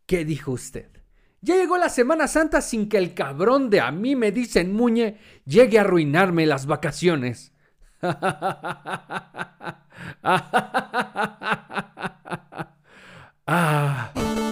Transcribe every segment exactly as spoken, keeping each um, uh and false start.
¿Qué dijo usted? Ya llegó la Semana Santa sin que el cabrón de a mí me dicen Muñe llegue a arruinarme las vacaciones. ah.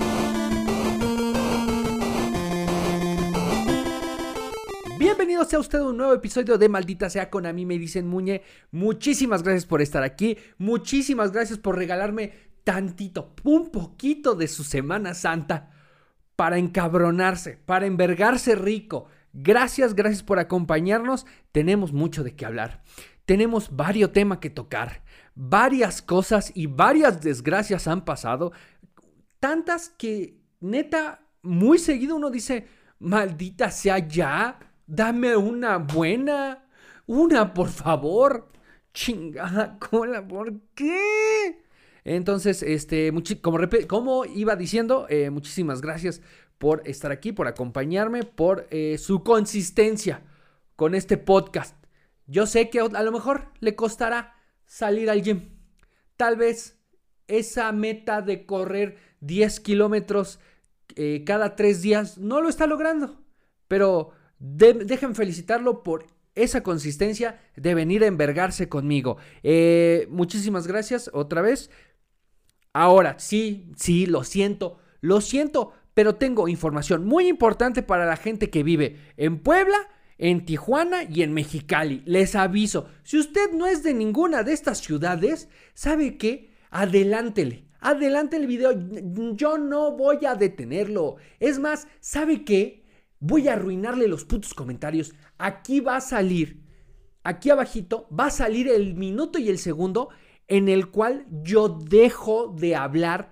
Bienvenido sea usted a un nuevo episodio de Maldita Sea con A mí me dicen Muñe. Muchísimas gracias por estar aquí. Muchísimas gracias por regalarme tantito, un poquito de su Semana Santa para encabronarse, para envergarse rico. Gracias, gracias por acompañarnos. Tenemos mucho de qué hablar. Tenemos varios temas que tocar. Varias cosas y varias desgracias han pasado. Tantas que, neta, muy seguido uno dice, maldita sea ya. Dame una buena. Una, por favor. Chingada cola, ¿por qué? Entonces, este, muchi- como, rep- como iba diciendo, eh, muchísimas gracias por estar aquí, por acompañarme, por eh, su consistencia con este podcast. Yo sé que a lo mejor le costará salir al gym. Tal vez esa meta de correr diez kilómetros eh, cada tres días no lo está logrando. Pero de- dejen felicitarlo por esa consistencia de venir a envergarse conmigo. Eh, muchísimas gracias otra vez. Ahora, sí, sí, lo siento, lo siento, pero tengo información muy importante para la gente que vive en Puebla, en Tijuana y en Mexicali. Les aviso, si usted no es de ninguna de estas ciudades, ¿sabe qué? Adelántele, adelante el video, yo no voy a detenerlo. Es más, ¿sabe qué? Voy a arruinarle los putos comentarios. Aquí va a salir, aquí abajito, va a salir el minuto y el segundo en el cual yo dejo de hablar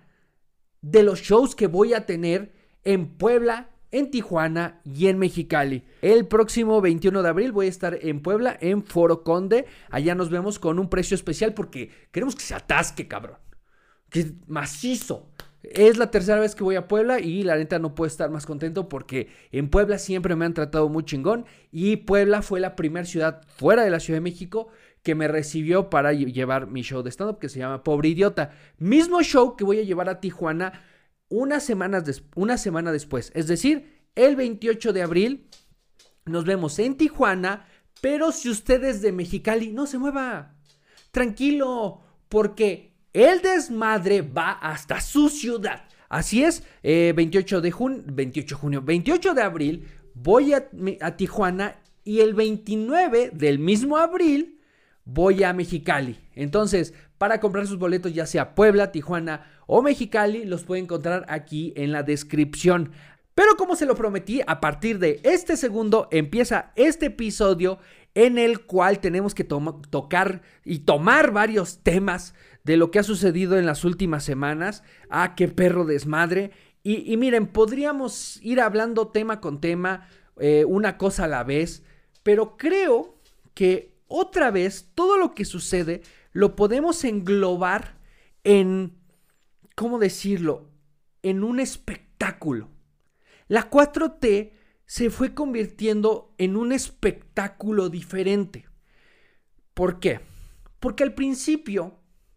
de los shows que voy a tener en Puebla, en Tijuana y en Mexicali. El próximo veintiuno de abril voy a estar en Puebla, en Foro Conde. Allá nos vemos con un precio especial porque queremos que se atasque, cabrón. Que es macizo. Es la tercera vez que voy a Puebla y la neta no puedo estar más contento porque en Puebla siempre me han tratado muy chingón y Puebla fue la primera ciudad fuera de la Ciudad de México que me recibió para llevar mi show de stand-up que se llama Pobre Idiota. Mismo show que voy a llevar a Tijuana unas semanas des- una semana después. Es decir, el veintiocho de abril nos vemos en Tijuana, pero si usted es de Mexicali, no se mueva. Tranquilo, porque el desmadre va hasta su ciudad. Así es, eh, veintiocho de junio, veintiocho de junio, veintiocho de abril voy a, a Tijuana y el veintinueve del mismo abril voy a Mexicali. Entonces, para comprar sus boletos, ya sea Puebla, Tijuana o Mexicali, los puede encontrar aquí en la descripción. Pero como se lo prometí, a partir de este segundo empieza este episodio en el cual tenemos que to- tocar y tomar varios temas de lo que ha sucedido en las últimas semanas. Ah, qué perro desmadre. Y, y miren, podríamos ir hablando tema con tema, eh, una cosa a la vez, pero creo que otra vez todo lo que sucede lo podemos englobar en, ¿cómo decirlo? En un espectáculo. La cuatro T se fue convirtiendo en un espectáculo diferente. ¿Por qué? Porque al principio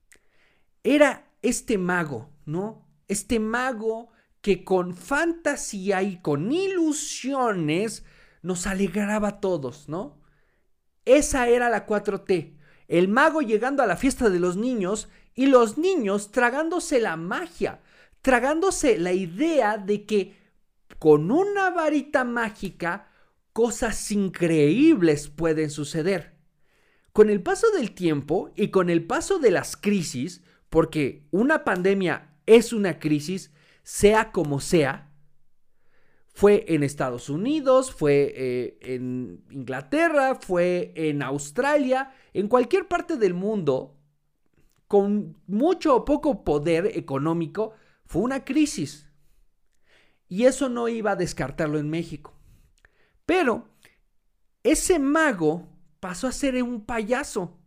era este mago, ¿no? Este mago que con fantasía y con ilusiones nos alegraba a todos, ¿no? Esa era la cuatro T. El mago llegando a la fiesta de los niños y los niños tragándose la magia, tragándose la idea de que con una varita mágica cosas increíbles pueden suceder. Con el paso del tiempo y con el paso de las crisis, porque una pandemia es una crisis, sea como sea, fue en Estados Unidos, fue eh, en Inglaterra, fue en Australia, en cualquier parte del mundo, con mucho o poco poder económico, fue una crisis. Y eso no iba a descartarlo en México. Pero ese mago pasó a ser un payaso.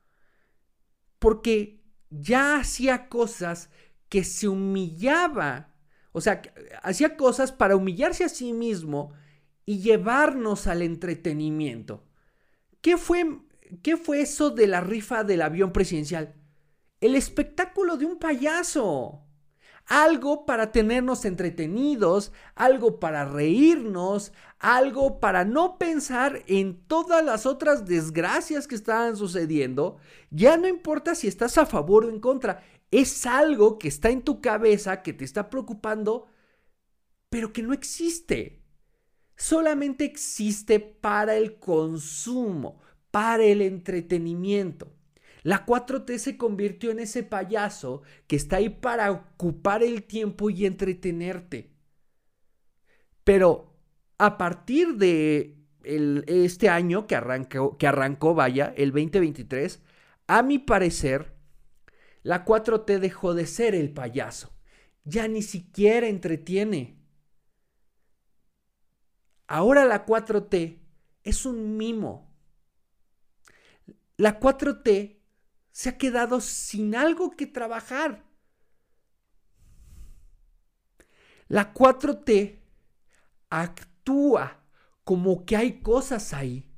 Porque ya hacía cosas que se humillaba. O sea, hacía cosas para humillarse a sí mismo y llevarnos al entretenimiento. ¿Qué fue, qué fue eso de la rifa del avión presidencial? El espectáculo de un payaso. algo para tenernos entretenidos, algo para reírnos, algo para no pensar en todas las otras desgracias que estaban sucediendo. Ya no importa si estás a favor o en contra, es algo que está en tu cabeza, que te está preocupando, pero que no existe. Solamente existe para el consumo, para el entretenimiento. La cuatro T se convirtió en ese payaso que está ahí para ocupar el tiempo y entretenerte. Pero a partir de el, este año que arrancó, que arrancó, vaya, el veinte veintitrés, a mi parecer, la cuatro T dejó de ser el payaso. Ya ni siquiera entretiene. Ahora la cuatro T es un mimo. La cuatro T se ha quedado sin algo que trabajar. La cuatro T actúa como que hay cosas ahí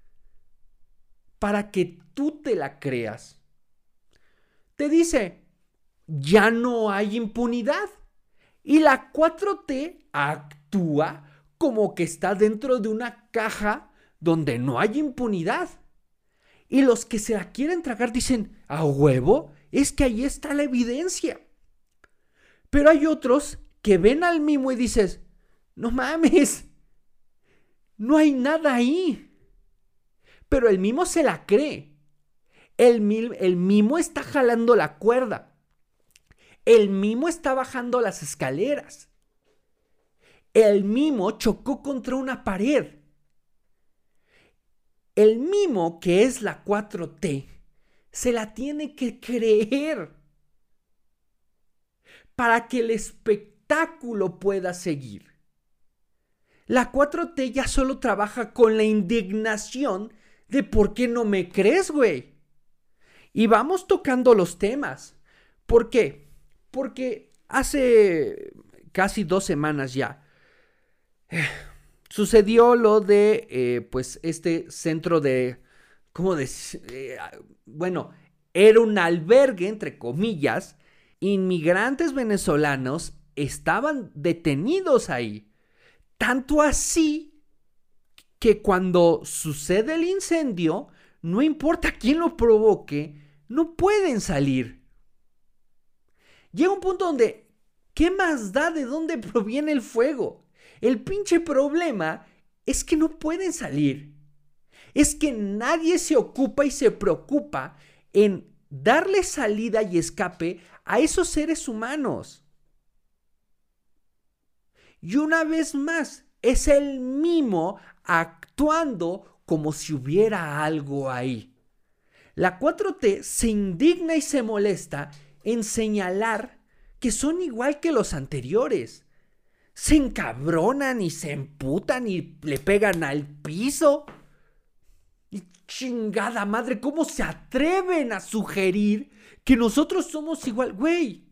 para que tú te la creas. Te dice, ya no hay impunidad. Y la cuatro T actúa como que está dentro de una caja donde no hay impunidad. Y los que se la quieren tragar dicen, ¿a huevo? Es que ahí está la evidencia. Pero hay otros que ven al mimo y dices, no mames, no hay nada ahí. Pero el mimo se la cree. El, mil, el mimo está jalando la cuerda. El mimo está bajando las escaleras. El mimo chocó contra una pared. El mimo, que es la cuatro T, se la tiene que creer para que el espectáculo pueda seguir. La cuatro T ya solo trabaja con la indignación de ¿por qué no me crees, güey? Y vamos tocando los temas. ¿Por qué? Porque hace casi dos semanas ya eh, sucedió lo de, eh, pues, este centro de, ¿cómo decir? Eh, bueno, era un albergue, entre comillas. Inmigrantes venezolanos estaban detenidos ahí. Tanto así que cuando sucede el incendio, no importa quién lo provoque, no pueden salir. Llega un punto donde, ¿qué más da de dónde proviene el fuego? El pinche problema es que no pueden salir. Es que nadie se ocupa y se preocupa en darle salida y escape a esos seres humanos. Y una vez más, es el mimo actuando como si hubiera algo ahí. La cuatro T se indigna y se molesta en señalar que son igual que los anteriores. Se encabronan y se emputan y le pegan al piso. Y chingada madre, ¿cómo se atreven a sugerir que nosotros somos igual? Güey,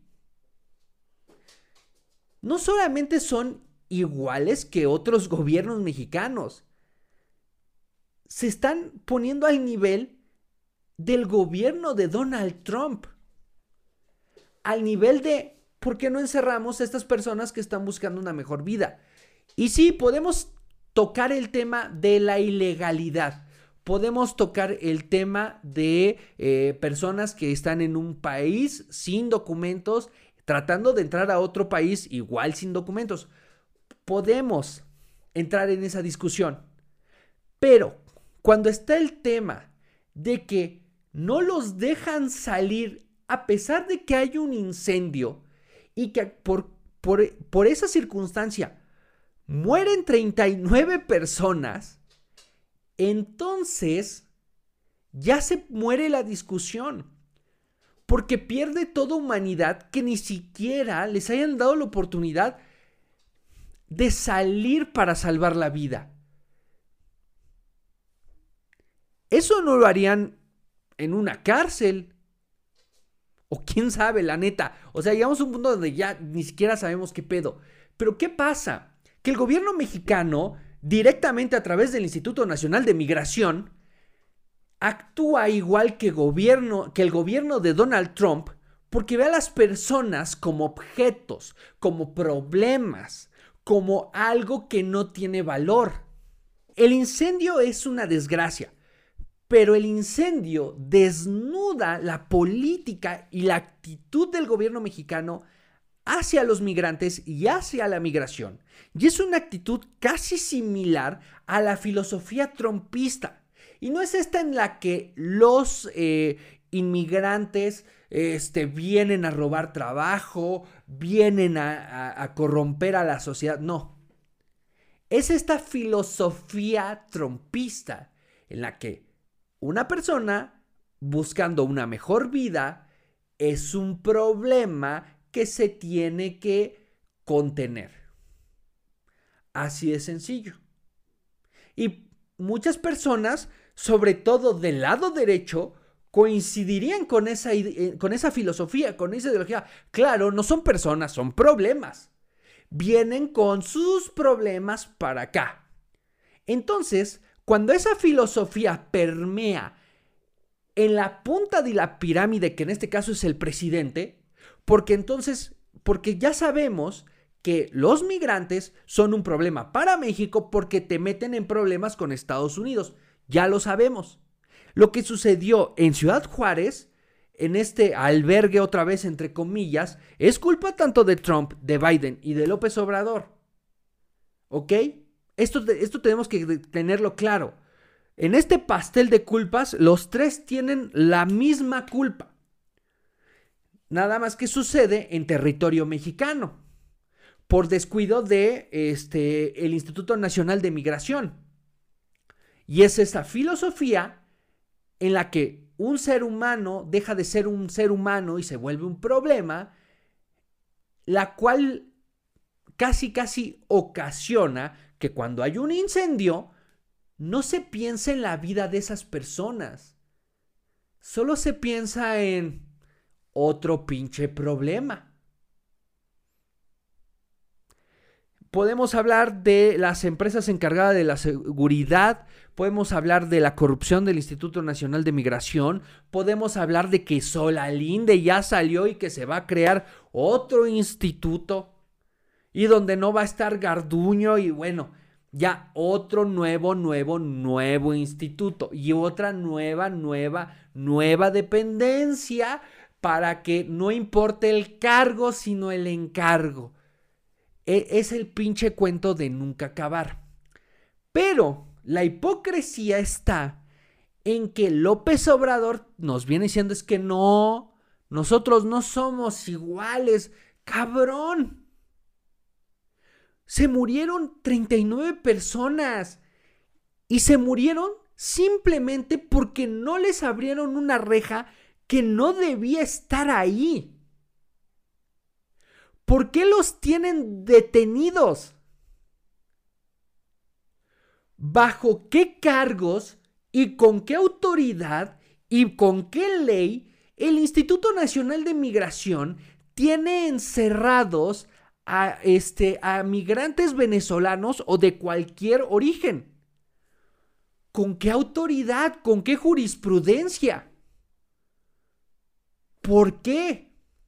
no solamente son iguales que otros gobiernos mexicanos, se están poniendo al nivel del gobierno de Donald Trump. Al nivel de, ¿por qué no encerramos a estas personas que están buscando una mejor vida? Y sí, podemos tocar el tema de la ilegalidad. Podemos tocar el tema de eh, personas que están en un país sin documentos, tratando de entrar a otro país igual sin documentos. Podemos entrar en esa discusión. Pero cuando está el tema de que no los dejan salir a pesar de que hay un incendio y que por, por, por esa circunstancia mueren treinta y nueve personas, entonces ya se muere la discusión, porque pierde toda humanidad que ni siquiera les hayan dado la oportunidad de salir para salvar la vida. Eso no lo harían en una cárcel. O quién sabe, la neta. O sea, llegamos a un punto donde ya ni siquiera sabemos qué pedo. Pero ¿qué pasa? Que el gobierno mexicano, directamente a través del Instituto Nacional de Migración, actúa igual que, gobierno, que el gobierno de Donald Trump, porque ve a las personas como objetos, como problemas, como algo que no tiene valor. El incendio es una desgracia, pero el incendio desnuda la política y la actitud del gobierno mexicano hacia los migrantes y hacia la migración. Y es una actitud casi similar a la filosofía trumpista. Y no es esta en la que los eh, inmigrantes este, vienen a robar trabajo, vienen a, a, a corromper a la sociedad. No. Es esta filosofía trumpista en la que una persona buscando una mejor vida es un problema que se tiene que contener. Así de sencillo. Y muchas personas, sobre todo del lado derecho, coincidirían con esa, con esa filosofía, con esa ideología. Claro, no son personas, son problemas. Vienen con sus problemas para acá. Entonces, cuando esa filosofía permea en la punta de la pirámide, que en este caso es el presidente, porque entonces, porque ya sabemos que los migrantes son un problema para México porque te meten en problemas con Estados Unidos. Ya lo sabemos. Lo que sucedió en Ciudad Juárez, en este albergue otra vez entre comillas, es culpa tanto de Trump, de Biden y de López Obrador. ¿Ok? Esto, esto tenemos que tenerlo claro. En este pastel de culpas, los tres tienen la misma culpa. Nada más que sucede en territorio mexicano, por descuido de este, el Instituto Nacional de Migración. Y es esa filosofía en la que un ser humano deja de ser un ser humano y se vuelve un problema, la cual casi casi ocasiona que cuando hay un incendio, no se piensa en la vida de esas personas. Solo se piensa en otro pinche problema. Podemos hablar de las empresas encargadas de la seguridad, podemos hablar de la corrupción del Instituto Nacional de Migración, podemos hablar de que Solalinde ya salió y que se va a crear otro instituto y donde no va a estar Garduño y bueno, ya otro nuevo, nuevo, nuevo instituto y otra nueva, nueva, nueva dependencia para que no importe el cargo sino el encargo. Es el pinche cuento de nunca acabar. Pero la hipocresía está en que López Obrador nos viene diciendo es que no, nosotros no somos iguales. ¡Cabrón! Se murieron treinta y nueve personas y se murieron simplemente porque no les abrieron una reja que no debía estar ahí. ¿Por qué los tienen detenidos? ¿Bajo qué cargos y con qué autoridad y con qué ley el Instituto Nacional de Migración tiene encerrados a, este, a migrantes venezolanos o de cualquier origen? ¿Con qué autoridad? ¿Con qué jurisprudencia? ¿Por qué?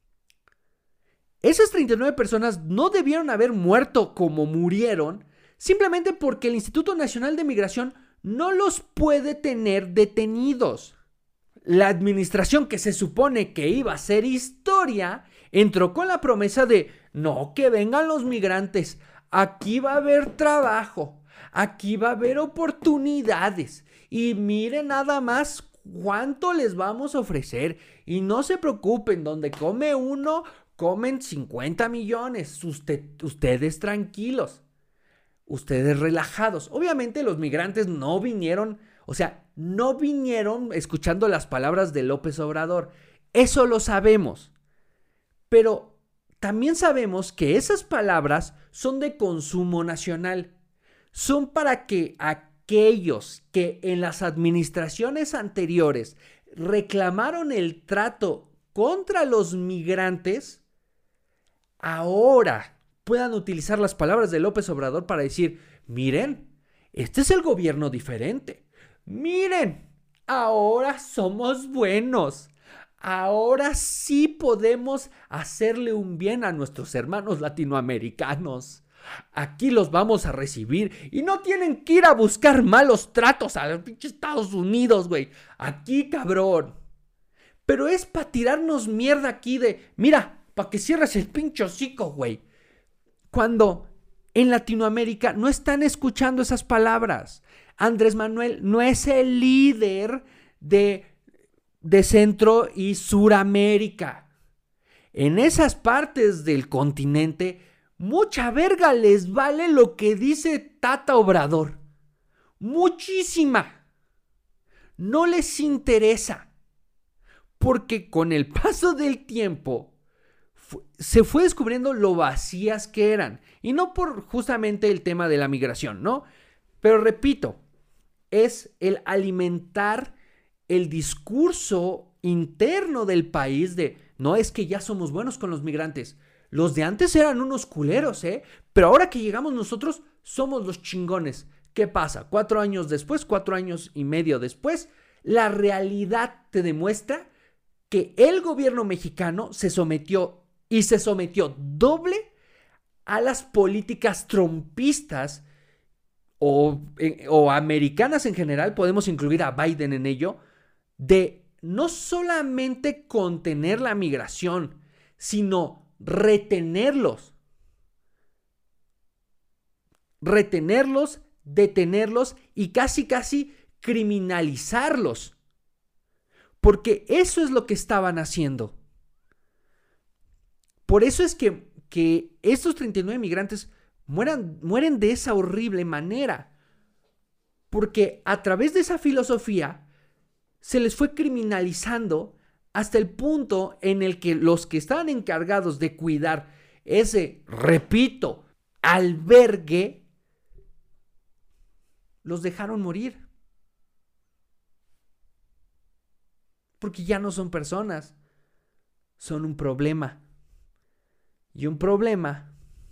Esas treinta y nueve personas no debieron haber muerto como murieron simplemente porque el Instituto Nacional de Migración no los puede tener detenidos. La administración que se supone que iba a ser historia entró con la promesa de no, que vengan los migrantes, aquí va a haber trabajo, aquí va a haber oportunidades y miren nada más cuánto les vamos a ofrecer y no se preocupen, donde come uno comen cincuenta millones, Usted, ustedes tranquilos, ustedes relajados. Obviamente los migrantes no vinieron, o sea, no vinieron escuchando las palabras de López Obrador. Eso lo sabemos. Pero también sabemos que esas palabras son de consumo nacional. Son para que aquellos que en las administraciones anteriores reclamaron el trato contra los migrantes ahora puedan utilizar las palabras de López Obrador para decir, miren, este es el gobierno diferente. Miren, ahora somos buenos. ahora sí podemos hacerle un bien a nuestros hermanos latinoamericanos. Aquí los vamos a recibir y no tienen que ir a buscar malos tratos a los pinches Estados Unidos, güey. Aquí, cabrón. Pero es para tirarnos mierda aquí de, mira, para que cierres el pinche hocico, güey. Cuando en Latinoamérica no están escuchando esas palabras. Andrés Manuel no es el líder de, de Centro y Suramérica. En esas partes del continente, mucha verga les vale lo que dice Tata Obrador. Muchísima. No les interesa. Porque con el paso del tiempo se fue descubriendo lo vacías que eran. Y no por justamente el tema de la migración, ¿no? Pero repito, es el alimentar el discurso interno del país de, no es que ya somos buenos con los migrantes. Los de antes eran unos culeros, ¿eh? Pero ahora que llegamos nosotros, somos los chingones. ¿Qué pasa? Cuatro años después, cuatro años y medio después, la realidad te demuestra que el gobierno mexicano se sometió y se sometió doble a las políticas trumpistas o, eh, o americanas en general, podemos incluir a Biden en ello, de no solamente contener la migración, sino retenerlos. Retenerlos, detenerlos y casi casi criminalizarlos. Porque eso es lo que estaban haciendo. Por eso es que, que estos treinta y nueve migrantes mueran, mueren de esa horrible manera. Porque a través de esa filosofía se les fue criminalizando hasta el punto en el que los que estaban encargados de cuidar ese, repito, albergue, los dejaron morir. Porque ya no son personas, son un problema. Y un problema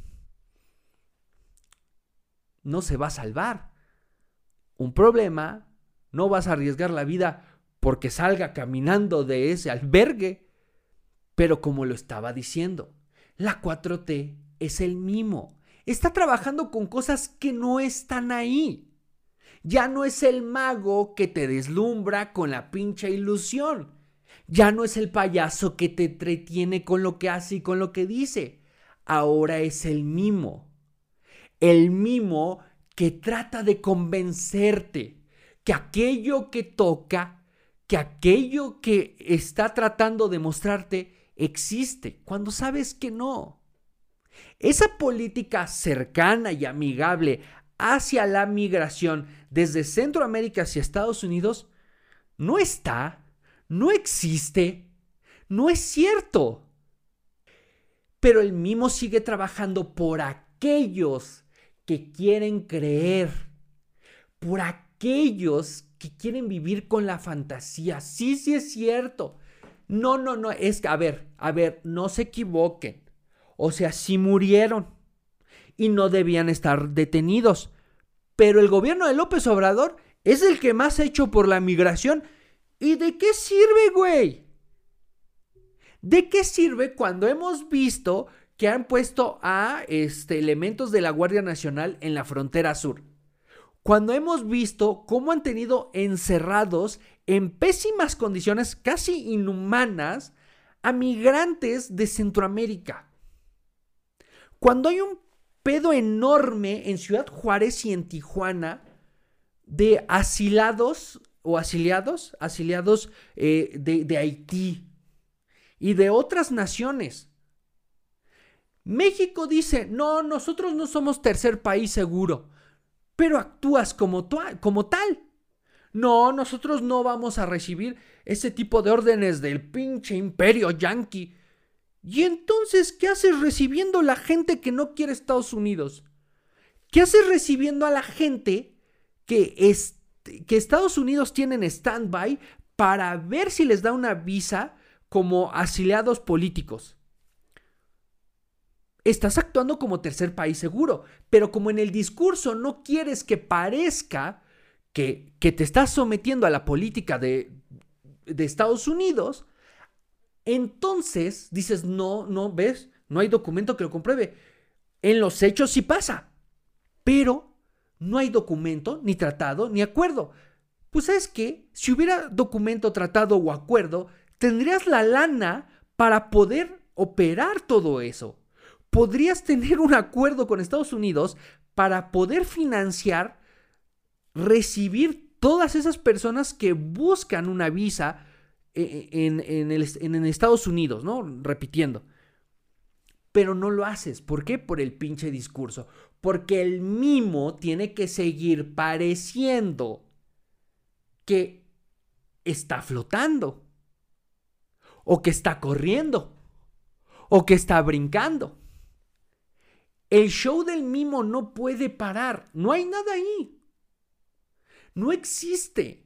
no se va a salvar. Un problema no vas a arriesgar la vida porque salga caminando de ese albergue. Pero como lo estaba diciendo, la cuatro T es el mimo. Está trabajando con cosas que no están ahí. Ya no es el mago que te deslumbra con la pinche ilusión. Ya no es el payaso que te entretiene con lo que hace y con lo que dice. Ahora es el mimo. El mimo que trata de convencerte que aquello que toca, que aquello que está tratando de mostrarte existe, cuando sabes que no. Esa política cercana y amigable hacia la migración desde Centroamérica hacia Estados Unidos no está, no existe, no es cierto. Pero el mimo sigue trabajando por aquellos que quieren creer, por aquellos que quieren vivir con la fantasía. Sí, sí es cierto. No, no, no, es que, a ver, a ver, no se equivoquen. O sea, sí murieron y no debían estar detenidos. Pero el gobierno de López Obrador es el que más ha hecho por la migración. ¿Y de qué sirve, güey? ¿De qué sirve cuando hemos visto que han puesto a este, elementos de la Guardia Nacional en la frontera sur? Cuando hemos visto cómo han tenido encerrados en pésimas condiciones, casi inhumanas, a migrantes de Centroamérica. Cuando hay un pedo enorme en Ciudad Juárez y en Tijuana de asilados o asiliados, asiliados eh, de, de Haití y de otras naciones. México dice, no, nosotros no somos tercer país seguro, pero actúas como, como tal. No, nosotros no vamos a recibir ese tipo de órdenes del pinche imperio yanqui. ¿Y entonces qué haces recibiendo a la gente que no quiere Estados Unidos? ¿Qué haces recibiendo a la gente que, es, que Estados Unidos tiene en stand-by para ver si les da una visa como asiliados políticos? Estás actuando como tercer país seguro, pero como en el discurso no quieres que parezca que, que te estás sometiendo a la política de, de Estados Unidos, Entonces dices, no, no, ¿ves? No hay documento que lo compruebe. En los hechos sí pasa, pero no hay documento, ni tratado, ni acuerdo. Pues es que si hubiera documento, tratado o acuerdo, tendrías la lana para poder operar todo eso. Podrías tener un acuerdo con Estados Unidos para poder financiar, recibir todas esas personas que buscan una visa en, en, el, en Estados Unidos, ¿no? Repitiendo. Pero no lo haces. ¿Por qué? Por el pinche discurso. Porque el mimo tiene que seguir pareciendo que está flotando, o que está corriendo, o que está brincando. El show del mimo no puede parar. No hay nada ahí. No existe.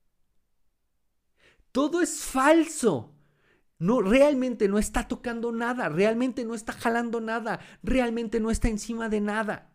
Todo es falso. No, realmente no está tocando nada. Realmente no está jalando nada. Realmente no está encima de nada.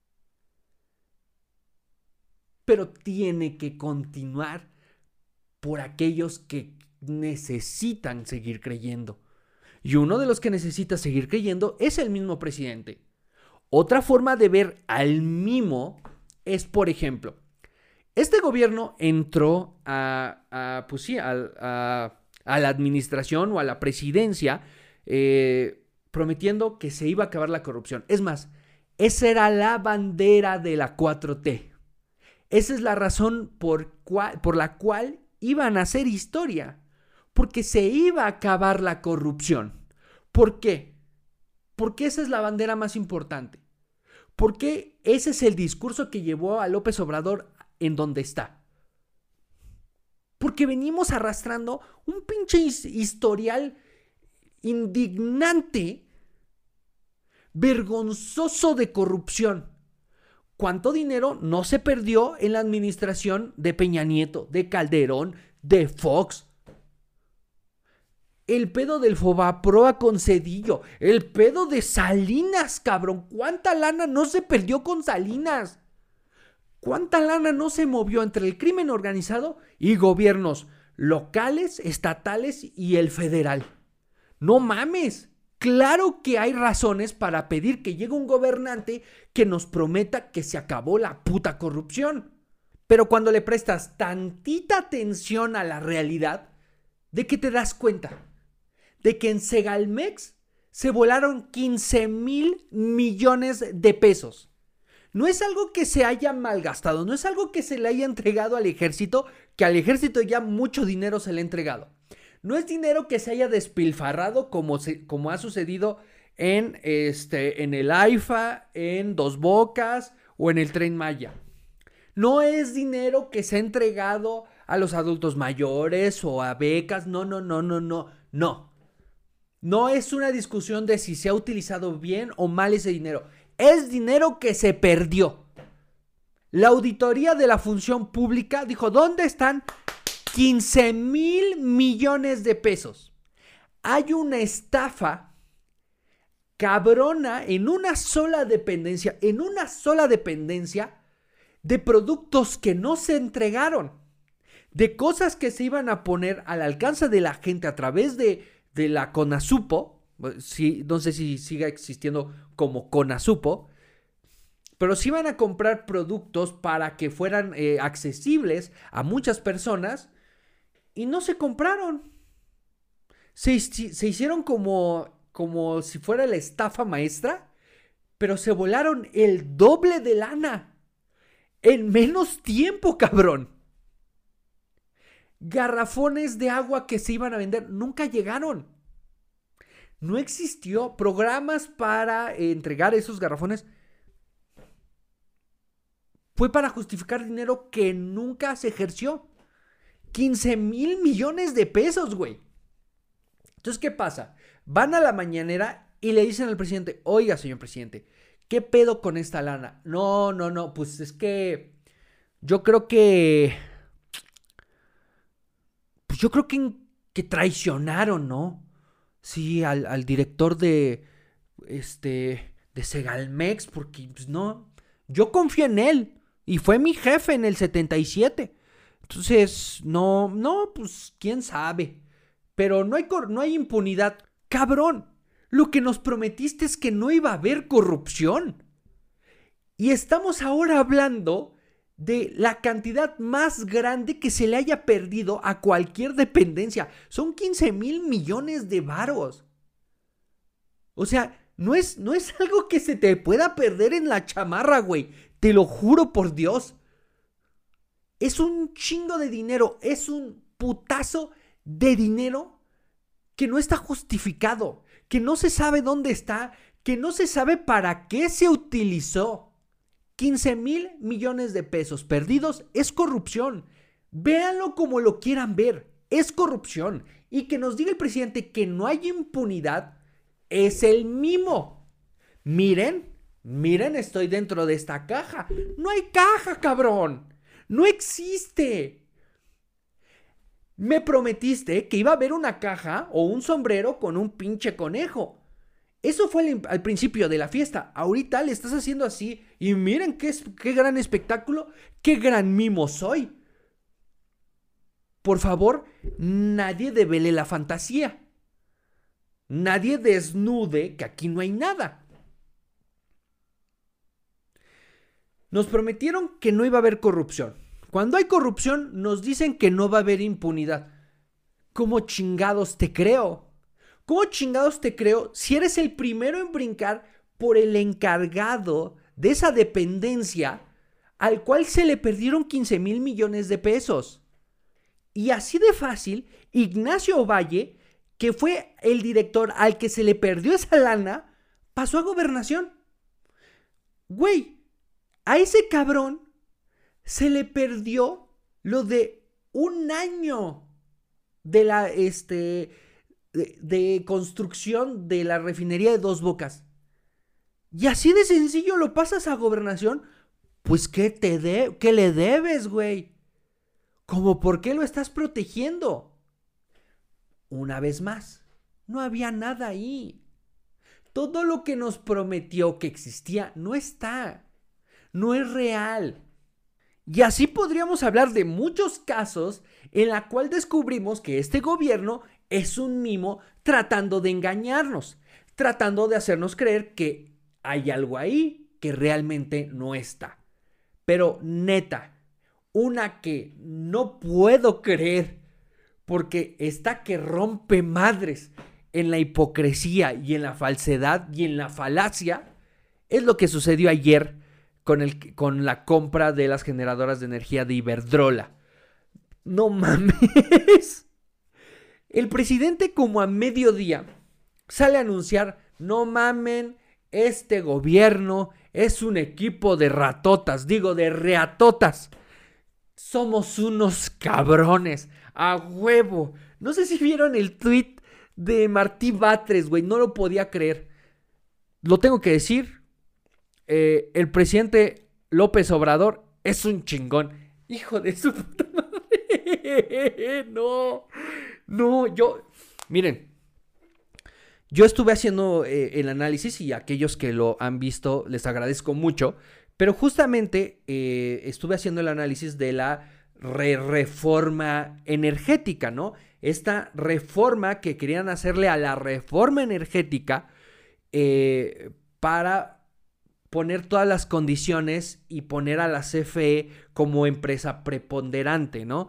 Pero tiene que continuar por aquellos que necesitan seguir creyendo. Y uno de los que necesita seguir creyendo es el mismo presidente. Otra forma de ver al mimo es, por ejemplo, este gobierno entró a, a pues sí, a, a, a la administración o a la presidencia eh, prometiendo que se iba a acabar la corrupción. Es más, esa era la bandera de la cuatro T. Esa es la razón por, cual, por la cual iban a hacer historia. Porque se iba a acabar la corrupción. ¿Por qué? Porque esa es la bandera más importante. Porque ese es el discurso que llevó a López Obrador en donde está. Porque venimos arrastrando un pinche historial indignante, vergonzoso de corrupción. ¿Cuánto dinero no se perdió en la administración de Peña Nieto, de Calderón, de Fox? El pedo del Fobaproa con Cedillo. El pedo de Salinas, cabrón. ¿Cuánta lana no se perdió con Salinas? ¿Cuánta lana no se movió entre el crimen organizado y gobiernos locales, estatales y el federal? No mames. Claro que hay razones para pedir que llegue un gobernante que nos prometa que se acabó la puta corrupción. Pero cuando le prestas tantita atención a la realidad, ¿de qué te das cuenta? De que en Segalmex se volaron quince mil millones de pesos. No es algo que se haya malgastado, no es algo que se le haya entregado al ejército, que al ejército ya mucho dinero se le ha entregado. No es dinero que se haya despilfarrado como, se, como ha sucedido en, este, en el AIFA, en Dos Bocas o en el Tren Maya. No es dinero que se ha entregado a los adultos mayores o a becas. No, no, no, no, no, no. No es una discusión de si se ha utilizado bien o mal ese dinero. Es dinero que se perdió. La auditoría de la función pública dijo, ¿dónde están quince mil millones de pesos? Hay una estafa cabrona en una sola dependencia, en una sola dependencia de productos que no se entregaron, de cosas que se iban a poner al alcance de la gente a través de, de la CONASUPO. Sí, no sé si siga existiendo como CONASUPO, pero sí iban a comprar productos para que fueran eh, accesibles a muchas personas y no se compraron. Se, se hicieron como, como si fuera la estafa maestra, pero se volaron el doble de lana en menos tiempo, cabrón. Garrafones de agua que se iban a vender nunca llegaron. No existió programas para eh, entregar esos garrafones. Fue para justificar dinero que nunca se ejerció. quince mil millones de pesos, güey. Entonces, ¿qué pasa? Van a la mañanera y le dicen al presidente, oiga, señor presidente, ¿qué pedo con esta lana? No, no, no, pues es que yo creo que... Pues yo creo que, que traicionaron, ¿no? Sí, al, al director de, este, de Segalmex, porque, pues no, yo confío en él, y fue mi jefe en el setenta y siete, entonces, no, no, pues, quién sabe, pero no hay, no hay impunidad. Cabrón, lo que nos prometiste es que no iba a haber corrupción. Y estamos ahora hablando de la cantidad más grande que se le haya perdido a cualquier dependencia. Son quince mil millones de varos. O sea, no es, no es algo que se te pueda perder en la chamarra, güey. Te lo juro por Dios. Es un chingo de dinero. Es un putazo de dinero que no está justificado. Que no se sabe dónde está. Que no se sabe para qué se utilizó. quince mil millones de pesos perdidos es corrupción. Véanlo como lo quieran ver. Es corrupción. Y que nos diga el presidente que no hay impunidad es el mimo. Miren, miren, estoy dentro de esta caja. No hay caja, cabrón. No existe. Me prometiste que iba a haber una caja o un sombrero con un pinche conejo. Eso fue al, al principio de la fiesta. Ahorita le estás haciendo así. Y miren qué, qué gran espectáculo. Qué gran mimo soy. Por favor, nadie devele la fantasía. Nadie desnude que aquí no hay nada. Nos prometieron que no iba a haber corrupción. Cuando hay corrupción, nos dicen que no va a haber impunidad. ¿Cómo chingados te creo? ¿Cómo chingados te creo si eres el primero en brincar por el encargado de esa dependencia al cual se le perdieron quince mil millones de pesos? Y así de fácil, Ignacio Valle, que fue el director al que se le perdió esa lana, pasó a gobernación. Güey, a ese cabrón se le perdió lo de un año de la, este, de, de construcción de la refinería de Dos Bocas. Y así de sencillo lo pasas a gobernación. Pues, ¿qué te de, qué le debes, güey? ¿Cómo por qué lo estás protegiendo? Una vez más, no había nada ahí. Todo lo que nos prometió que existía no está. No es real. Y así podríamos hablar de muchos casos en la cual descubrimos que este gobierno es un mimo tratando de engañarnos, tratando de hacernos creer que hay algo ahí que realmente no está. Pero neta, una que no puedo creer, porque está que rompe madres en la hipocresía y en la falsedad y en la falacia, es lo que sucedió ayer con, el, con la compra de las generadoras de energía de Iberdrola. No mames. El presidente, como a mediodía, sale a anunciar: no mamen, este gobierno es un equipo de ratotas, digo de reatotas. Somos unos cabrones, a huevo. No sé si vieron el tweet de Martí Batres, güey, no lo podía creer. Lo tengo que decir, eh, el presidente López Obrador es un chingón. Hijo de su puta madre. No, no, yo, miren, yo estuve haciendo eh, el análisis y a aquellos que lo han visto les agradezco mucho. Pero justamente eh, estuve haciendo el análisis de la re reforma energética, ¿no? Esta reforma que querían hacerle a la reforma energética eh, para poner todas las condiciones y poner a la C F E como empresa preponderante, ¿no?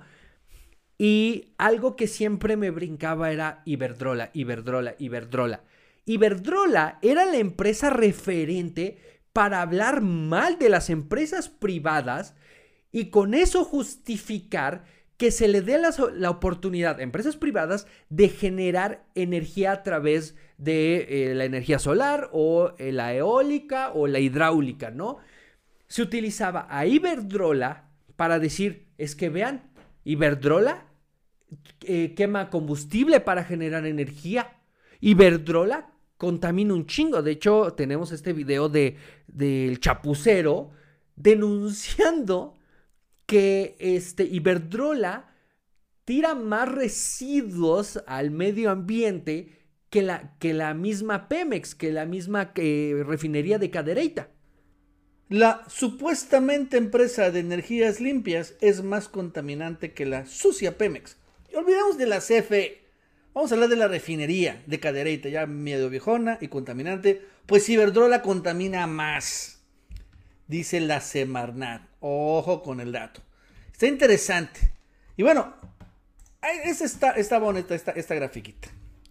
Y algo que siempre me brincaba era Iberdrola, Iberdrola, Iberdrola. Iberdrola era la empresa referente para hablar mal de las empresas privadas y con eso justificar que se le dé la, la oportunidad a empresas privadas de generar energía a través de eh, la energía solar o eh, la eólica o la hidráulica, ¿no? Se utilizaba a Iberdrola para decir, es que vean, Iberdrola eh, quema combustible para generar energía. Iberdrola contamina un chingo. De hecho, tenemos este video de del chapucero denunciando que este Iberdrola tira más residuos al medio ambiente que la, que la misma Pemex, que la misma eh, refinería de Cadereyta. La supuestamente empresa de energías limpias es más contaminante que la sucia Pemex. Y olvidemos de la C F E. Vamos a hablar de la refinería de Cadereyta, ya medio viejona y contaminante. Pues Iberdrola contamina más, dice la Semarnat. Ojo con el dato. Está interesante. Y bueno, esta está, está bonita esta, esta grafiquita.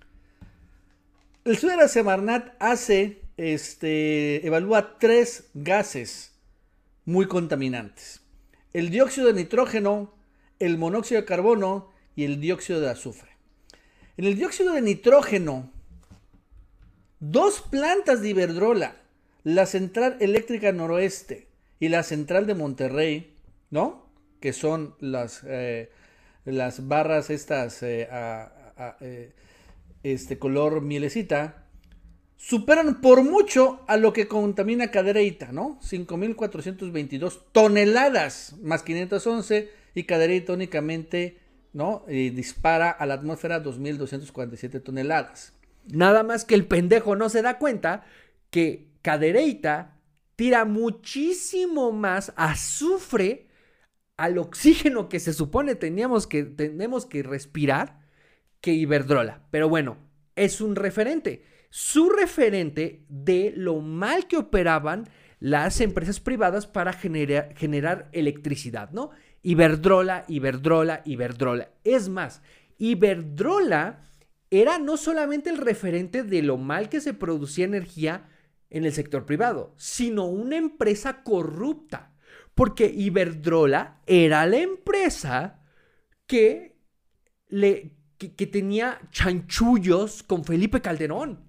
El estudio de la Semarnat hace, este, evalúa tres gases muy contaminantes. El dióxido de nitrógeno, el monóxido de carbono y el dióxido de azufre. En el dióxido de nitrógeno, dos plantas de Iberdrola, la Central Eléctrica Noroeste y la Central de Monterrey, ¿no? Que son las, eh, las barras estas eh, a, a, eh, este color mielecita, superan por mucho a lo que contamina Cadereyta, ¿no? cinco mil cuatrocientos veintidós toneladas más quinientos once, y Cadereyta únicamente, ¿no? Eh, dispara a la atmósfera dos mil doscientas cuarenta y siete toneladas. Nada más que el pendejo no se da cuenta que Cadereyta tira muchísimo más azufre al oxígeno que se supone teníamos que, tenemos que respirar que Iberdrola. Pero bueno, es un referente. Su referente de lo mal que operaban las empresas privadas para generar, generar electricidad, ¿no? Iberdrola, Iberdrola, Iberdrola. Es más, Iberdrola era no solamente el referente de lo mal que se producía energía en el sector privado, sino una empresa corrupta. Porque Iberdrola era la empresa que, le, que, que tenía chanchullos con Felipe Calderón.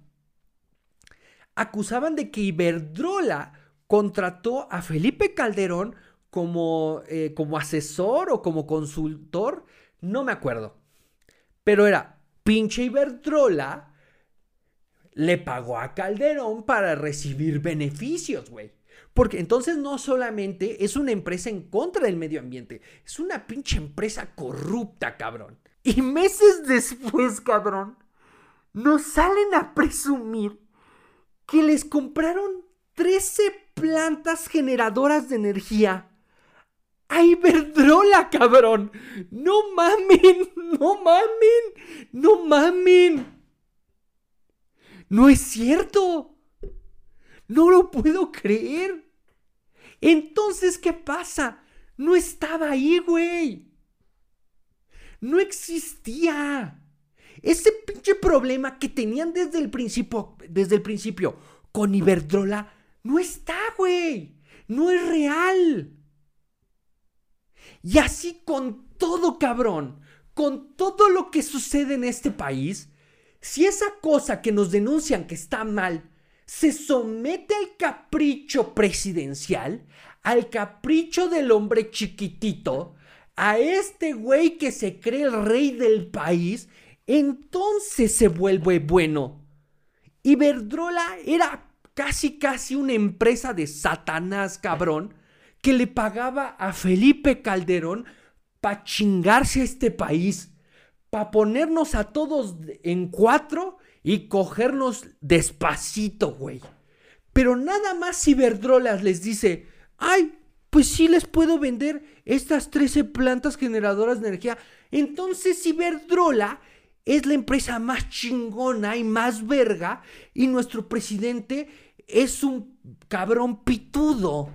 Acusaban de que Iberdrola contrató a Felipe Calderón como, eh, como asesor o como consultor, no me acuerdo. Pero era pinche Iberdrola le pagó a Calderón para recibir beneficios, güey. Porque entonces no solamente es una empresa en contra del medio ambiente, es una pinche empresa corrupta, cabrón. Y meses después, cabrón, nos salen a presumir que les compraron trece plantas generadoras de energía a Iberdrola, cabrón. No mamen, no mamen, no mamen. No es cierto. No lo puedo creer. Entonces, ¿qué pasa? No estaba ahí, güey. No existía. Ese pinche problema que tenían desde el principio, desde el principio con Iberdrola, no está, güey. No es real. Y así con todo, cabrón. Con todo lo que sucede en este país, si esa cosa que nos denuncian que está mal se somete al capricho presidencial, al capricho del hombre chiquitito, a este güey que se cree el rey del país, entonces se vuelve bueno. Iberdrola era casi casi una empresa de Satanás, cabrón, que le pagaba a Felipe Calderón para chingarse a este país, para ponernos a todos en cuatro y cogernos despacito, güey. Pero nada más Iberdrola les dice, ay, pues sí les puedo vender estas trece plantas generadoras de energía. Entonces Iberdrola es la empresa más chingona y más verga, y nuestro presidente es un cabrón pitudo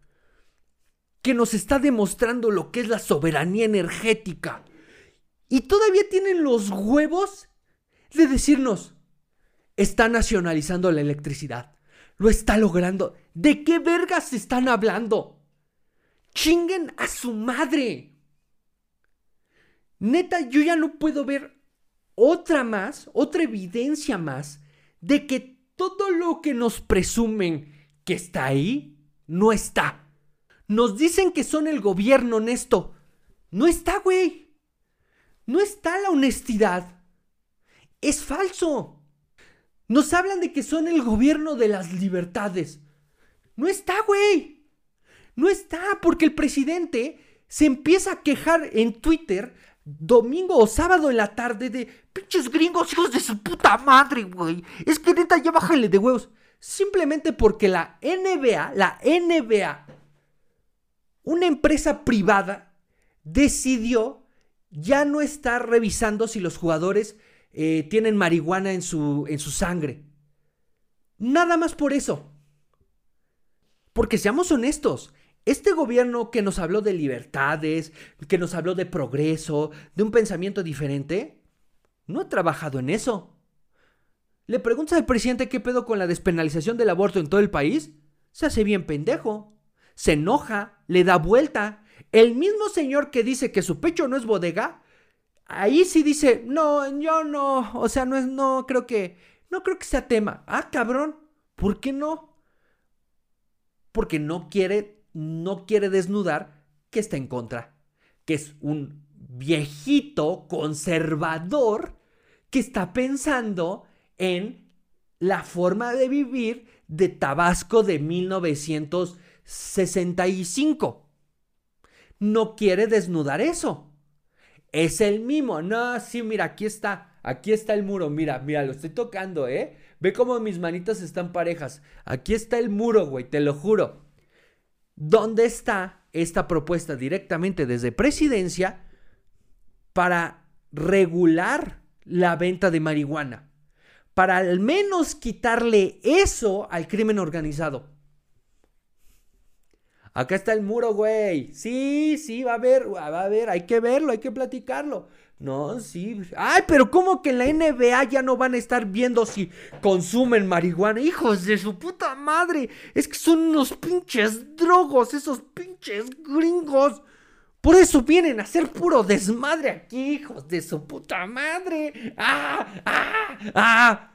que nos está demostrando lo que es la soberanía energética. Y todavía tienen los huevos de decirnos, está nacionalizando la electricidad. Lo está logrando. ¿De qué vergas están hablando? Chinguen a su madre. Neta, yo ya no puedo ver otra más, otra evidencia más de que todo lo que nos presumen que está ahí, no está. Nos dicen que son el gobierno honesto. No está, güey. No está la honestidad. Es falso. Nos hablan de que son el gobierno de las libertades. No está, güey. No está, porque el presidente se empieza a quejar en Twitter domingo o sábado en la tarde de pinches gringos, hijos de su puta madre, güey. Es que neta, ya bájale de huevos. Simplemente porque la N B A, la N B A, una empresa privada, decidió ya no estar revisando si los jugadores eh, tienen marihuana en su, en su sangre. Nada más por eso. Porque seamos honestos, este gobierno que nos habló de libertades, que nos habló de progreso, de un pensamiento diferente, no ha trabajado en eso. Le preguntas al presidente qué pedo con la despenalización del aborto en todo el país, se hace bien pendejo, se enoja, le da vuelta. El mismo señor que dice que su pecho no es bodega, ahí sí dice, no, yo no, o sea, no es, no creo que, no creo que sea tema. Ah, cabrón, ¿por qué no? Porque no quiere, no quiere desnudar que está en contra, que es un viejito conservador que está pensando en la forma de vivir de Tabasco de mil novecientos sesenta y cinco. No quiere desnudar eso. Es el mimo. No, sí, mira, aquí está. Aquí está el muro. Mira, mira, lo estoy tocando, ¿eh? Ve cómo mis manitas están parejas. Aquí está el muro, güey, te lo juro. ¿Dónde está esta propuesta directamente desde presidencia para regular la venta de marihuana? Para al menos quitarle eso al crimen organizado. Acá está el muro, güey. Sí, sí, va a haber, va a haber, hay que verlo, hay que platicarlo. No, sí. Ay, pero ¿cómo que en la N B A ya no van a estar viendo si consumen marihuana? Hijos de su puta madre. Es que son unos pinches drogos, esos pinches gringos. Por eso vienen a hacer puro desmadre aquí, hijos de su puta madre. ¡Ah! ¡Ah! ¡Ah!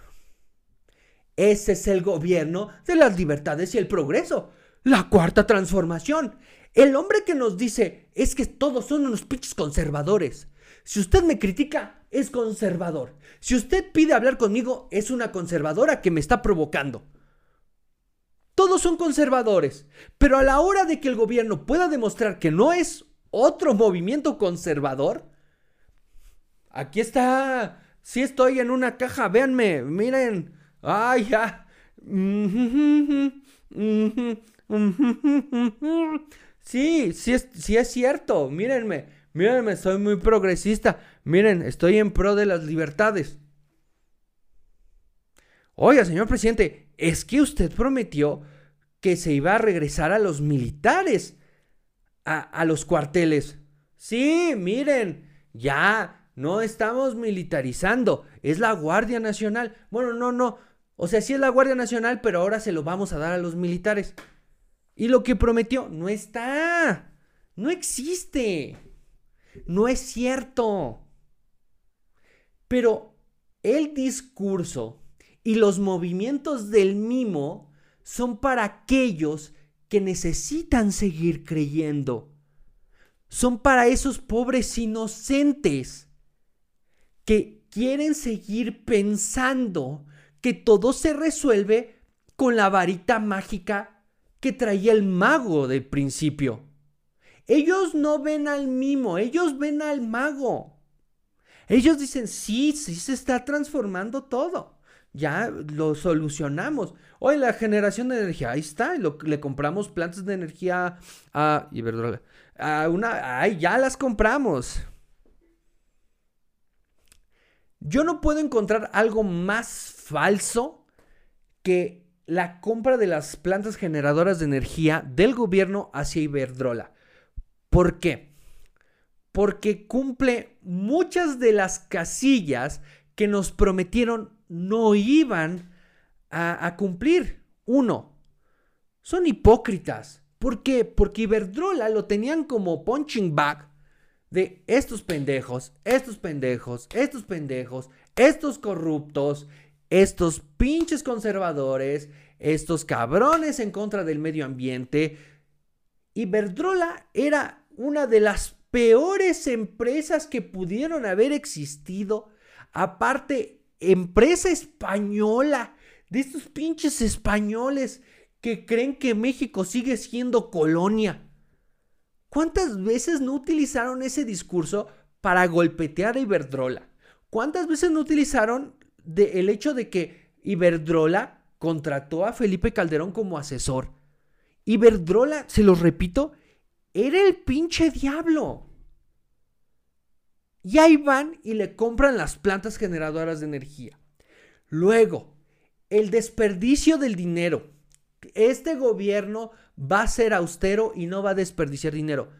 Ese es el gobierno de las libertades y el progreso. La cuarta transformación. El hombre que nos dice es que todos son unos pinches conservadores. Si usted me critica, es conservador. Si usted pide hablar conmigo, es una conservadora que me está provocando. Todos son conservadores, pero a la hora de que el gobierno pueda demostrar que no es otro movimiento conservador, aquí está, sí estoy en una caja, véanme, miren, ay, ya, sí, sí es, sí es cierto, mírenme, mírenme, soy muy progresista, miren, estoy en pro de las libertades. Oiga, señor presidente, es que usted prometió que se iba a regresar a los militares, a, a los cuarteles. Sí, miren, ya no estamos militarizando, es la Guardia Nacional. Bueno, no, no, o sea, sí es la Guardia Nacional, pero ahora se lo vamos a dar a los militares. Y lo que prometió no está, no existe, no es cierto. Pero el discurso y los movimientos del mimo son para aquellos que necesitan seguir creyendo. Son para esos pobres inocentes que quieren seguir pensando que todo se resuelve con la varita mágica que traía el mago del principio. Ellos no ven al mimo, ellos ven al mago. Ellos dicen, sí, sí se está transformando todo. Ya lo solucionamos. Hoy la generación de energía, ahí está. Lo, le compramos plantas de energía a Iberdrola. A una, ay, ya las compramos. Yo no puedo encontrar algo más falso que la compra de las plantas generadoras de energía del gobierno hacia Iberdrola. ¿Por qué? Porque cumple muchas de las casillas que nos prometieron no iban a, a cumplir. Uno, son hipócritas. ¿Por qué? Porque Iberdrola lo tenían como punching bag de estos pendejos, estos pendejos, estos pendejos, estos corruptos, estos pinches conservadores, estos cabrones en contra del medio ambiente. Iberdrola era una de las peores empresas que pudieron haber existido. Aparte, empresa española, de estos pinches españoles que creen que México sigue siendo colonia. ¿Cuántas veces no utilizaron ese discurso para golpetear a Iberdrola? ¿Cuántas veces no utilizaron de el hecho de que Iberdrola contrató a Felipe Calderón como asesor? Iberdrola, se los repito, era el pinche diablo. Y ahí van y le compran las plantas generadoras de energía. Luego, el desperdicio del dinero. Este gobierno va a ser austero y no va a desperdiciar dinero.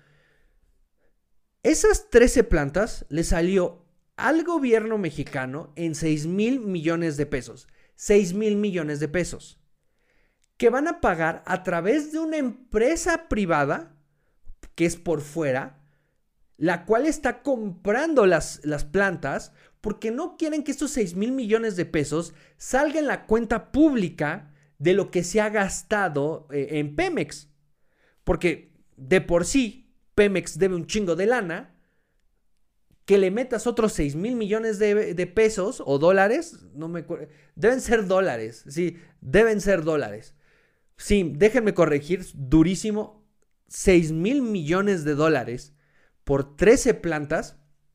Esas trece plantas le salió al gobierno mexicano en seis mil millones de pesos. seis mil millones de pesos. Que van a pagar a través de una empresa privada, que es por fuera, la cual está comprando las, las plantas porque no quieren que estos seis mil millones de pesos salgan en la cuenta pública de lo que se ha gastado eh, en Pemex. Porque de por sí Pemex debe un chingo de lana, que le metas otros seis mil millones de, de pesos o dólares, no me deben ser dólares, sí, deben ser dólares. Sí, déjenme corregir, durísimo, seis mil millones de dólares por trece plantas.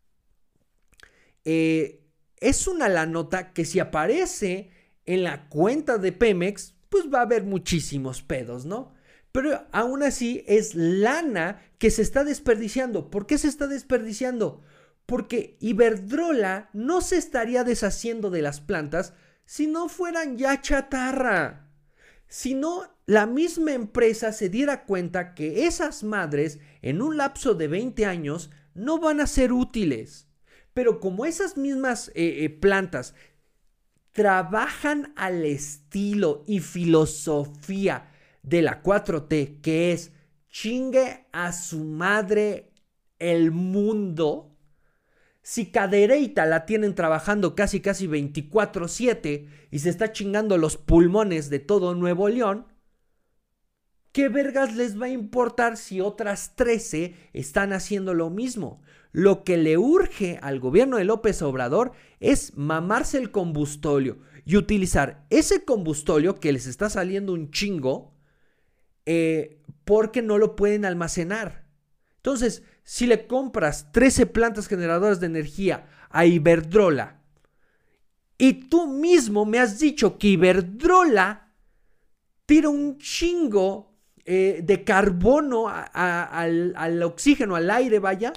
Eh, es una la nota que si aparece en la cuenta de Pemex, pues va a haber muchísimos pedos, ¿no? Pero aún así es lana que se está desperdiciando. ¿Por qué se está desperdiciando? Porque Iberdrola no se estaría deshaciendo de las plantas si no fueran ya chatarra. Si no, la misma empresa se diera cuenta que esas madres en un lapso de veinte años no van a ser útiles. Pero como esas mismas eh, eh, plantas trabajan al estilo y filosofía de la cuatro T, que es chingue a su madre el mundo. Si Cadereyta la tienen trabajando casi casi veinticuatro siete y se está chingando los pulmones de todo Nuevo León, ¿qué vergas les va a importar si otras trece están haciendo lo mismo? Lo que le urge al gobierno de López Obrador es mamarse el combustóleo y utilizar ese combustóleo que les está saliendo un chingo eh, porque no lo pueden almacenar. Entonces, si le compras trece plantas generadoras de energía a Iberdrola y tú mismo me has dicho que Iberdrola tira un chingo eh, de carbono a, a, al, al oxígeno, al aire, vaya,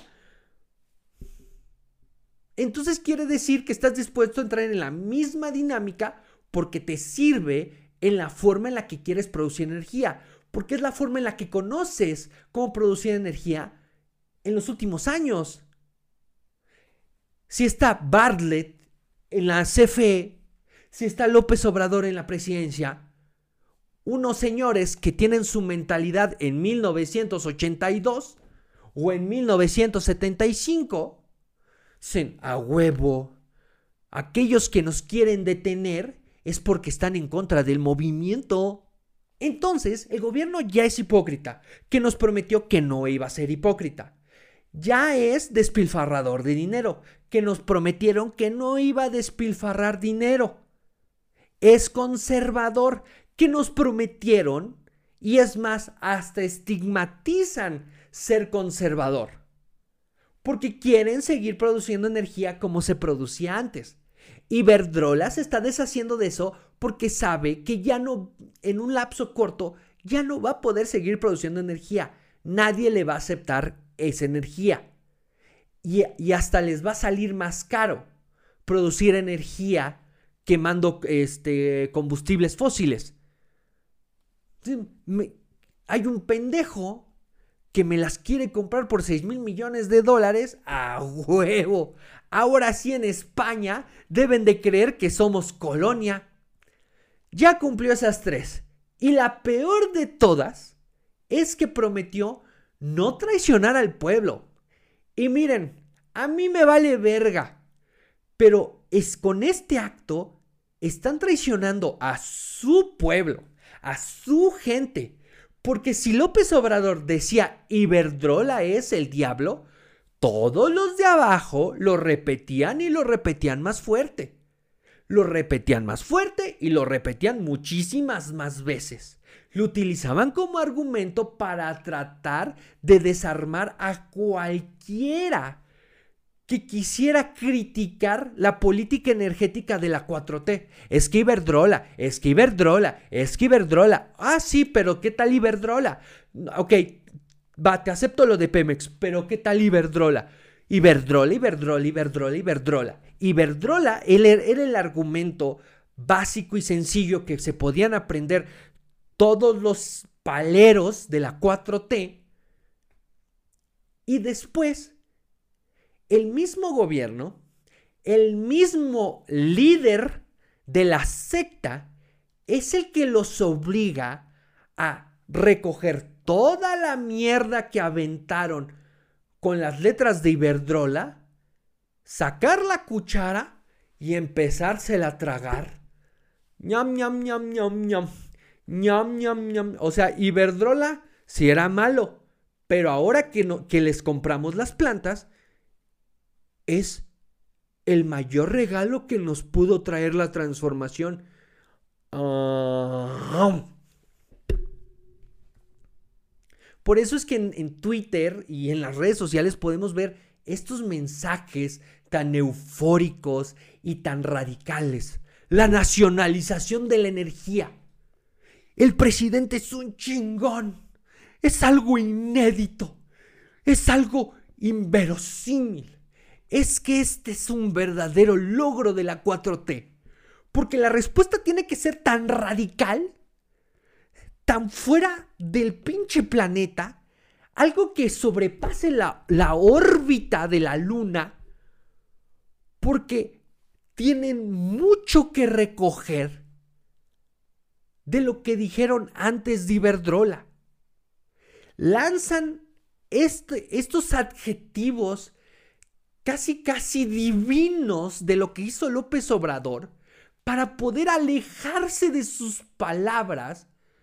entonces quiere decir que estás dispuesto a entrar en la misma dinámica porque te sirve en la forma en la que quieres producir energía, porque es la forma en la que conoces cómo producir energía en los últimos años. Si está Bartlett en la C F E, si está López Obrador en la presidencia, unos señores que tienen su mentalidad en mil novecientos ochenta y dos o en mil novecientos setenta y cinco, dicen, a huevo, aquellos que nos quieren detener es porque están en contra del movimiento. Entonces, el gobierno ya es hipócrita, que nos prometió que no iba a ser hipócrita. Ya es despilfarrador de dinero, que nos prometieron que no iba a despilfarrar dinero. Es conservador, que nos prometieron, y es más, hasta estigmatizan ser conservador, porque quieren seguir produciendo energía como se producía antes. Iberdrola se está deshaciendo de eso porque sabe que ya no, en un lapso corto, ya no va a poder seguir produciendo energía. Nadie le va a aceptar esa energía. Y, y hasta les va a salir más caro producir energía quemando este, combustibles fósiles. Me, hay un pendejo que me las quiere comprar por seis mil millones de dólares. ¡A huevo! Ahora sí, en España deben de creer que somos colonia. Ya cumplió esas tres. Y la peor de todas es que prometió no traicionar al pueblo. Y miren, a mí me vale verga, pero es con este acto están traicionando a su pueblo, a su gente. Porque si López Obrador decía Iberdrola es el diablo, todos los de abajo lo repetían y lo repetían más fuerte. Lo repetían más fuerte y lo repetían muchísimas más veces. Lo utilizaban como argumento para tratar de desarmar a cualquiera que quisiera criticar la política energética de la cuatro T. Es que Iberdrola, es que Iberdrola, es que Iberdrola. Ah, sí, pero ¿qué tal Iberdrola? Ok, va, te acepto lo de Pemex, pero ¿qué tal Iberdrola? Iberdrola, Iberdrola, Iberdrola, Iberdrola. Iberdrola era el argumento básico y sencillo que se podían aprender todos los paleros de la cuatro T. Y después, el mismo gobierno, el mismo líder de la secta, es el que los obliga a recoger toda la mierda que aventaron con las letras de Iberdrola, sacar la cuchara y empezársela a tragar. Ñam, ñam, ñam, ñam, ñam. Ñam, ñam, ñam. O sea, Iberdrola sí era malo, pero ahora que, no, que les compramos las plantas, es el mayor regalo que nos pudo traer la transformación. Uh... Por eso es que en, en Twitter y en las redes sociales podemos ver estos mensajes tan eufóricos y tan radicales. La nacionalización de la energía. El presidente es un chingón. Es algo inédito. Es algo inverosímil. Es que este es un verdadero logro de la cuatro T. Porque la respuesta tiene que ser tan radical, tan fuera del pinche planeta, algo que sobrepase la, la órbita de la luna, porque tienen mucho que recoger de lo que dijeron antes de Iberdrola. Lanzan este, estos adjetivos casi casi divinos de lo que hizo López Obrador para poder alejarse de sus palabras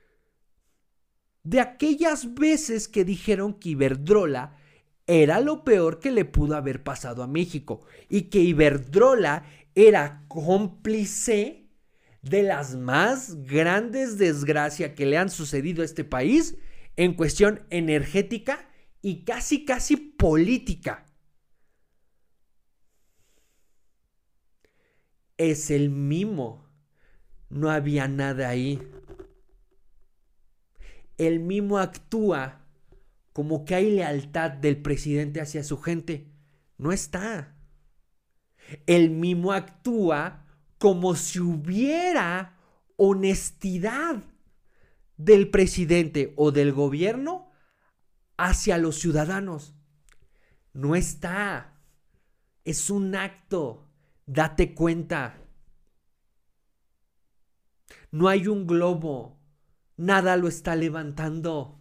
de aquellas veces que dijeron que Iberdrola era lo peor que le pudo haber pasado a México y que Iberdrola era cómplice de las más grandes desgracias que le han sucedido a este país en cuestión energética y casi casi política. Es el mimo. No había nada ahí. El mimo actúa como que hay lealtad del presidente hacia su gente. No está. El mimo actúa como si hubiera honestidad del presidente o del gobierno hacia los ciudadanos. No está. Es un acto. Date cuenta. No hay un globo. Nada lo está levantando.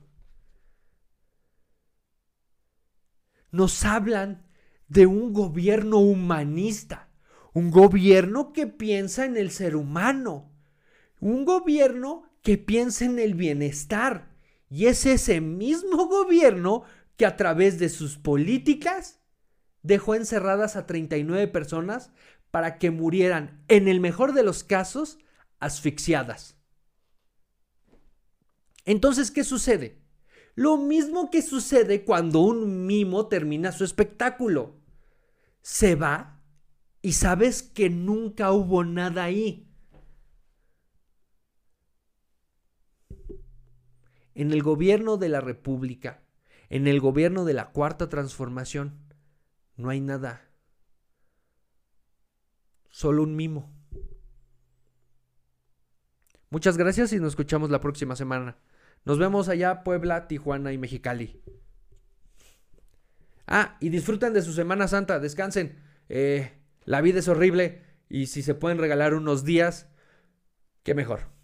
Nos hablan de un gobierno humanista. Un gobierno que piensa en el ser humano. Un gobierno que piensa en el bienestar. Y es ese mismo gobierno que a través de sus políticas dejó encerradas a treinta y nueve personas para que murieran, en el mejor de los casos, asfixiadas. Entonces, ¿qué sucede? Lo mismo que sucede cuando un mimo termina su espectáculo. Se va y sabes que nunca hubo nada ahí. En el gobierno de la República, en el gobierno de la Cuarta Transformación, no hay nada. Solo un mimo. Muchas gracias y nos escuchamos la próxima semana. Nos vemos allá, Puebla, Tijuana y Mexicali. Ah, y disfruten de su Semana Santa, descansen. Eh, la vida es horrible y si se pueden regalar unos días, qué mejor.